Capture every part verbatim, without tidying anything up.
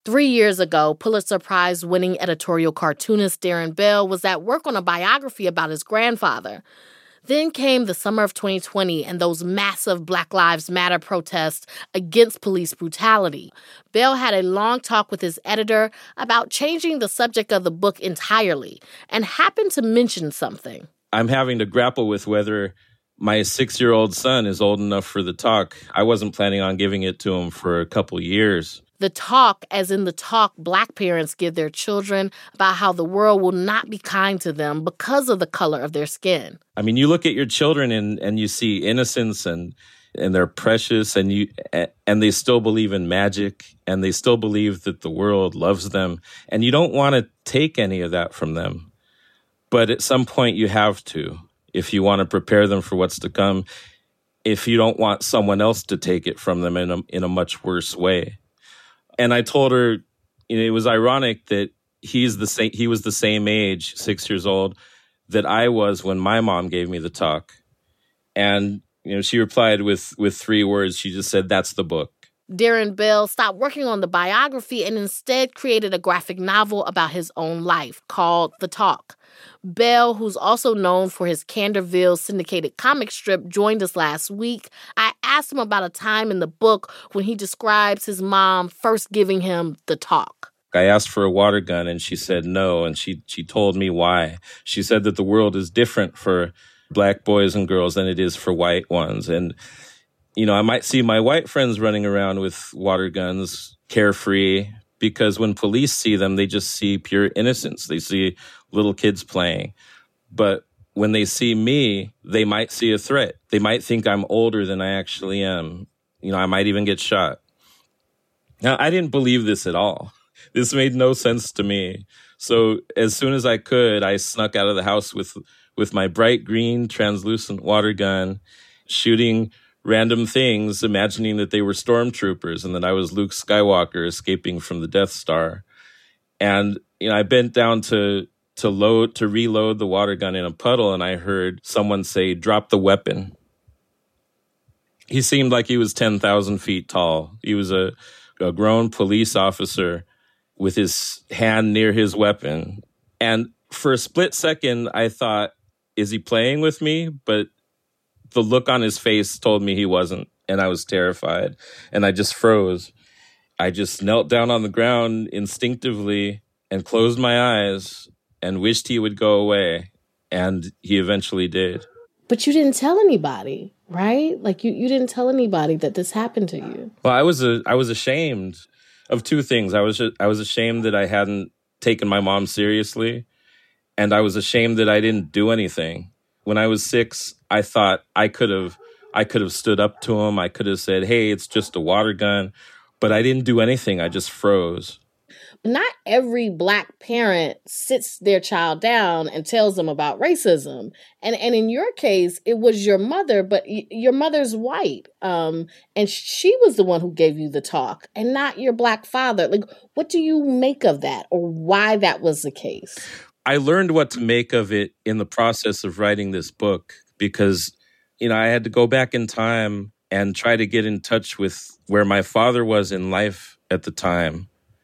Three years ago, Pulitzer Prize-winning editorial cartoonist Darren Bell was at work on a biography about his grandfather. Then came the summer of twenty twenty and those massive Black Lives Matter protests against police brutality. Bell had a long talk with his editor about changing the subject of the book entirely and happened to mention something. I'm having to grapple with whether my six-year-old son is old enough for the talk. I wasn't planning on giving it to him for a couple years. The talk, as in the talk Black parents give their children about how the world will not be kind to them because of the color of their skin. I mean, you look at your children and, and you see innocence and and they're precious and you and they still believe in magic and they still believe that the world loves them. And you don't want to take any of that from them. But at some point you have to, if you want to prepare them for what's to come, if you don't want someone else to take it from them in a, in a much worse way. And I told her, you know, it was ironic that he's the same. He was the same age, six years old, that I was when my mom gave me the talk. And you know, she replied with with three words. She just said, "That's the book." Darren Bell stopped working on the biography and instead created a graphic novel about his own life called The Talk. Bell, who's also known for his Canterville syndicated comic strip, joined us last week. I asked him about a time in the book when he describes his mom first giving him the talk. I asked for a water gun and she said no, and she she told me why. She said that the world is different for Black boys and girls than it is for white ones. And, you know, I might see my white friends running around with water guns, carefree, because when police see them, they just see pure innocence. They see little kids playing. But when they see me, they might see a threat. They might think I'm older than I actually am. You know, I might even get shot. Now, I didn't believe this at all. This made no sense to me. So as soon as I could, I snuck out of the house with, with my bright green translucent water gun, shooting random things, imagining that they were stormtroopers and that I was Luke Skywalker escaping from the Death Star. And, you know, I bent down to to load, to reload the water gun in a puddle, and I heard someone say, "Drop the weapon." He seemed like he was ten thousand feet tall. He was a, a grown police officer with his hand near his weapon. And for a split second, I thought, is he playing with me? But the look on his face told me he wasn't, and I was terrified, and I just froze. I just knelt down on the ground instinctively and closed my eyes and wished he would go away, and he eventually did. But you didn't tell anybody, right? Like, you, you didn't tell anybody that this happened to you. Well, I was a, I was ashamed of two things. I was I was ashamed that I hadn't taken my mom seriously, and I was ashamed that I didn't do anything. When I was six, I thought I could have I could have stood up to him. I could have said, "Hey, it's just a water gun," but I didn't do anything. I just froze. Not every Black parent sits their child down and tells them about racism. And and in your case, it was your mother, but y- your mother's white. Um, and she was the one who gave you the talk and not your Black father. Like, what do you make of that, or why that was the case? I learned what to make of it in the process of writing this book because, you know, I had to go back in time and try to get in touch with where my father was in life at the time.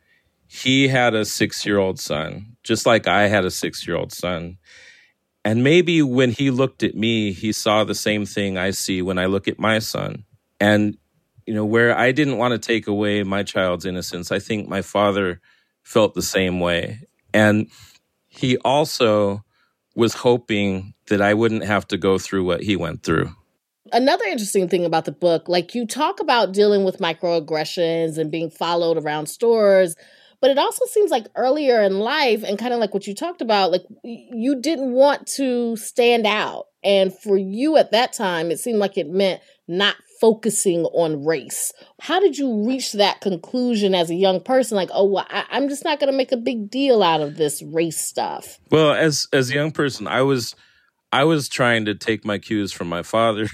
He had a six-year-old son, just like I had a six-year-old son. And maybe when he looked at me, he saw the same thing I see when I look at my son. And, you know, where I didn't want to take away my child's innocence, I think my father felt the same way. And he also was hoping that I wouldn't have to go through what he went through. Another interesting thing about the book, like, you talk about dealing with microaggressions and being followed around stores, but it also seems like earlier in life, and kind of like what you talked about, like, you didn't want to stand out. And for you at that time, it seemed like it meant not focusing on race. How did you reach that conclusion as a young person? Like, oh, well, I, I'm just not going to make a big deal out of this race stuff. Well, as as a young person, I was I was trying to take my cues from my father.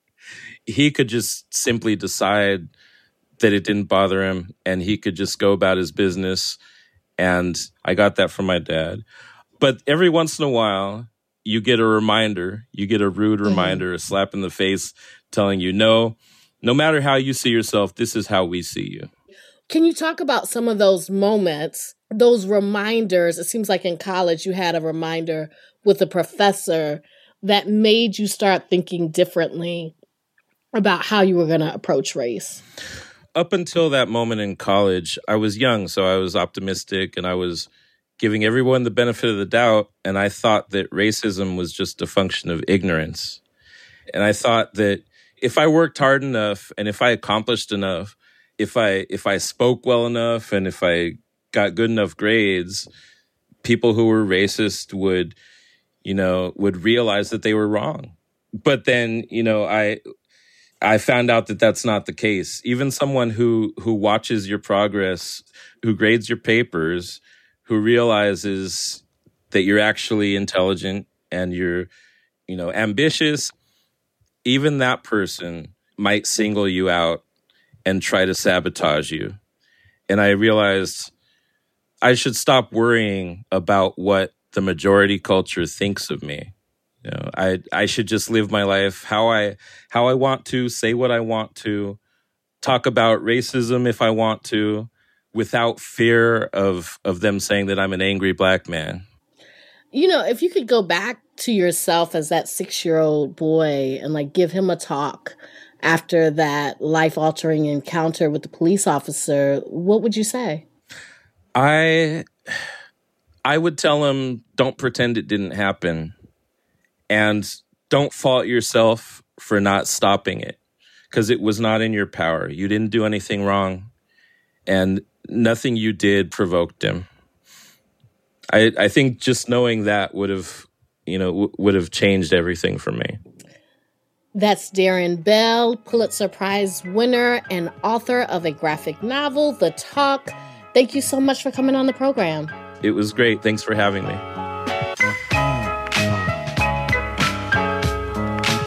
He could just simply decide that it didn't bother him, and he could just go about his business. And I got that from my dad. But every once in a while, you get a reminder, you get a rude reminder, mm-hmm. a slap in the face telling you, no, no matter how you see yourself, this is how we see you. Can you talk about some of those moments, those reminders? It seems like in college you had a reminder with a professor that made you start thinking differently about how you were going to approach race. Up until that moment in college, I was young, so I was optimistic and I was giving everyone the benefit of the doubt. And I thought that racism was just a function of ignorance. And I thought that if I worked hard enough and if I accomplished enough, if I if I spoke well enough and if I got good enough grades, people who were racist would, you know, would realize that they were wrong. But then, you know, I I found out that that's not the case. Even someone who who watches your progress, who grades your papers, who realizes that you're actually intelligent and you're, you know, ambitious, even that person might single you out and try to sabotage you. And I realized I should stop worrying about what the majority culture thinks of me. You know, I I should just live my life how I how I want to, say what I want to, talk about racism if I want to, without fear of of them saying that I'm an angry black man. You know, if you could go back to yourself as that six-year-old boy and like give him a talk after that life-altering encounter with the police officer, what would you say? I I would tell him, don't pretend it didn't happen. And don't fault yourself for not stopping it, because it was not in your power. You didn't do anything wrong, and nothing you did provoked him. I, I think just knowing that would have, you know, w- would have changed everything for me. That's Darren Bell, Pulitzer Prize winner and author of a graphic novel, The Talk. Thank you so much for coming on the program. It was great. Thanks for having me.